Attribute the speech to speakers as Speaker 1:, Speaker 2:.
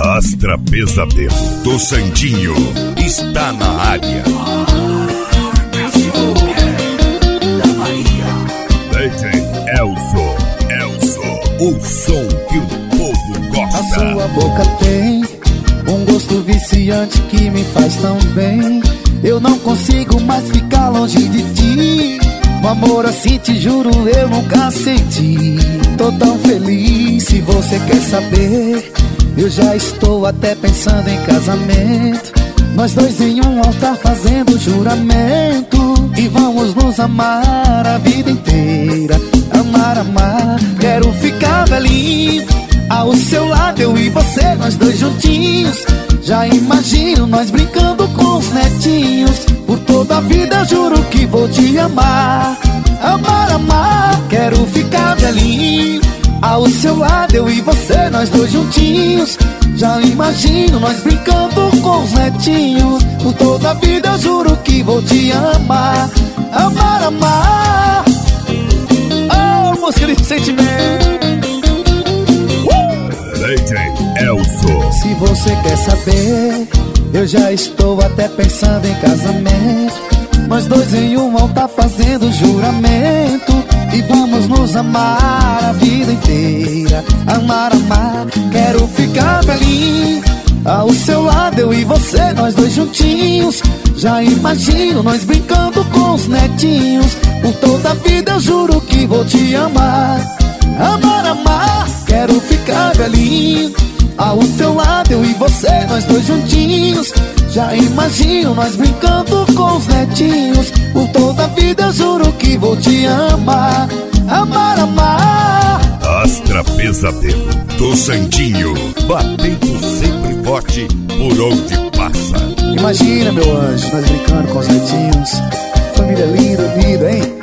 Speaker 1: Astra Pesadelo do Santinho está na área. DJ Elso, o som que o povo gosta.
Speaker 2: A sua boca tem um gosto viciante que me faz tão bem. Eu não consigo mais ficar longe de ti. Um amor assim, te juro, eu nunca senti. Tô tão feliz, se você quer saber, eu já estou até pensando em casamento. Nós dois em um altar fazendo juramento. E vamos nos amar a vida inteira. Amar, amar, quero ficar velhinho ao seu lado, eu e você, nós dois juntinhos. Já imagino nós brincando com os netinhos. Por toda a vida juro que vou te amar. Amar, amar, quero ficar velhinho ao seu lado, eu e você, nós dois juntinhos. Já imagino nós brincando com os netinhos. Por toda a vida eu juro que vou te amar. Amar, amar. Oh, música de sentimento.
Speaker 1: DJ Elso.
Speaker 2: Se você quer saber, eu já estou até pensando em casamento. Nós dois em um altar fazendo juramento. E vamos nos amar a vida inteira. Amar, amar, quero ficar velhinho ao seu lado, eu e você, nós dois juntinhos. Já imagino nós brincando com os netinhos. Por toda a vida eu juro que vou te amar. Amar, amar, quero ficar velhinho ao seu lado, eu e você, nós dois juntinhos. Já imagino nós brincando com os netinhos. Por toda a vida eu juro que vou te amar. Amar, amar.
Speaker 1: Astra Pesadelo do Santinho, batendo sempre forte por onde passa.
Speaker 2: Imagina, meu anjo, nós brincando com os netinhos. Família linda, unida, hein?